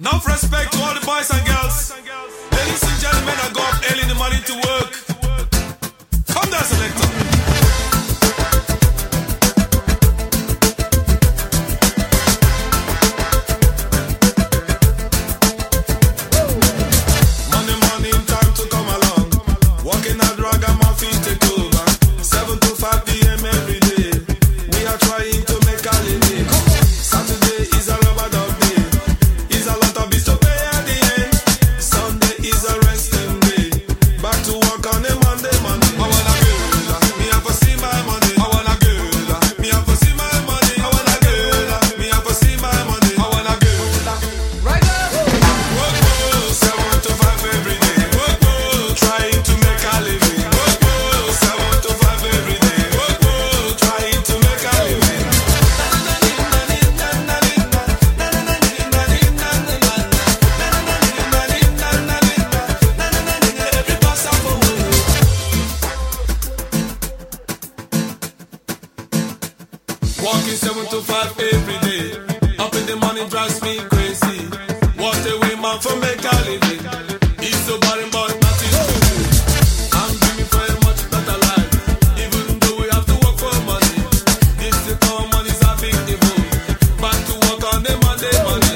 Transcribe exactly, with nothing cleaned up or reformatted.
Enough respect to all the boys and girls. Ladies and gentlemen, I go up early in the morning to work. Come down, selector. Monday morning, time to come along. Walking out, drag and my feet take over. seven to five p m every day. We are trying to make a living. Saturday is a rubber dog day. Is a lot of bills to pay at the end. Sunday is a resting day. Back to work on a Monday, Monday. I wanna girl, me have to see my money. I wanna girl, me have to see my money. I wanna girl, me have to see my money. I wanna girl. Right now. Work, work, seven to five every day. Work, work, trying to make a living. Work, work, seven to five every day. Work, work, trying to make a living. Walking seven to five every day. Up in the morning drives me crazy. What a way man for make a living. It's so boring but nothing to do. I'm dreaming for a much better life. Even though we have to work for money. This is how money's a big evil. Back to work on the Monday, Monday.